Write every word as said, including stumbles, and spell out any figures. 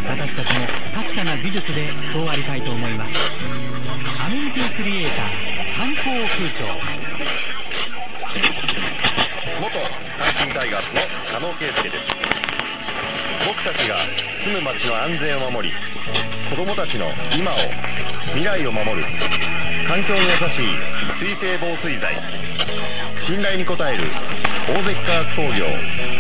私たちも確かな技術でそうありたいと思います。アメニティクリエイター観光空調。 元阪神タイガースの佐野圭介です。僕たちが住む街の安全を守り、子供たちの今を未来を守る環境に優しい水性防水剤、信頼に応える大関化学工業